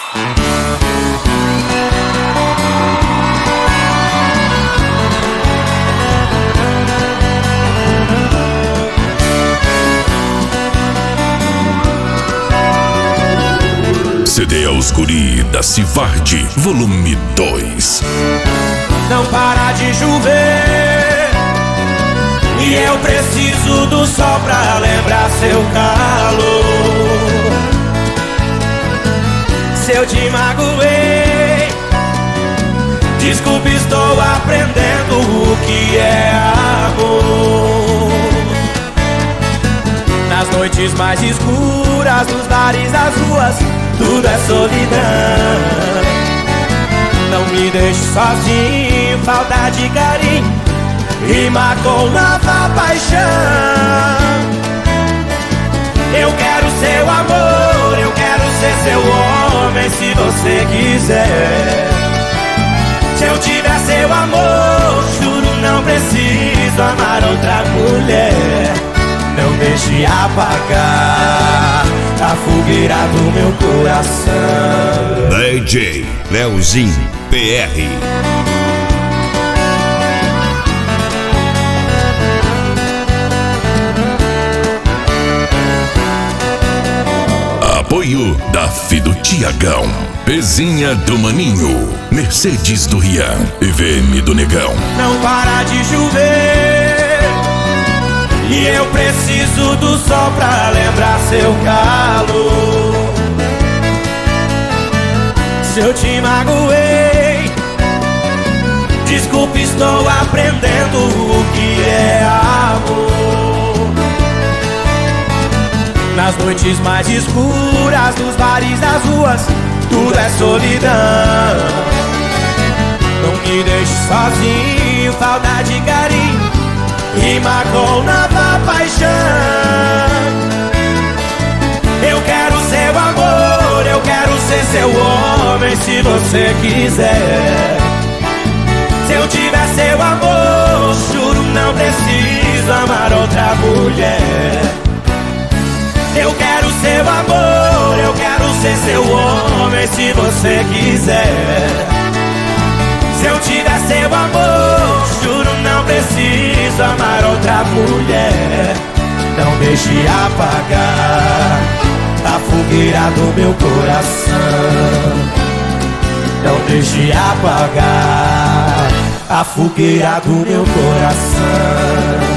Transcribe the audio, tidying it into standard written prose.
CD aos guri da Civardi, volume 2. Não para de chover e eu preciso do sol pra lembrar seu calor. Se eu te magoei, desculpe, estou aprendendo o que é amor. Nas noites mais escuras, nos bares, das ruas, tudo é solidão. Não me deixe sozinho, falta de carinho rima com nova paixão. Eu quero seu amor, eu quero ser seu homem se você quiser. Se eu tiver seu amor, juro não preciso amar outra mulher. Não deixe apagar a fogueira do meu coração. DJ Leozinho PR. Apoio da Fido Tiagão, Pezinha do Maninho, Mercedes do Rian e VM do Negão. Não para de chover e eu preciso do sol pra lembrar seu calor. Se eu te magoei, desculpe, estou aprendendo o que é amor. Nas noites mais escuras, nos bares, das ruas, tudo é solidão. Não me deixe sozinho, falta de carinho rima com nova paixão. Eu quero seu amor, eu quero ser seu homem se você quiser. Se eu tiver seu amor, juro não preciso amar outra mulher. Eu quero seu amor, eu quero ser seu homem se você quiser. Se eu tiver seu amor, juro não preciso amar outra mulher. Não deixe apagar a fogueira do meu coração. Não deixe apagar a fogueira do meu coração.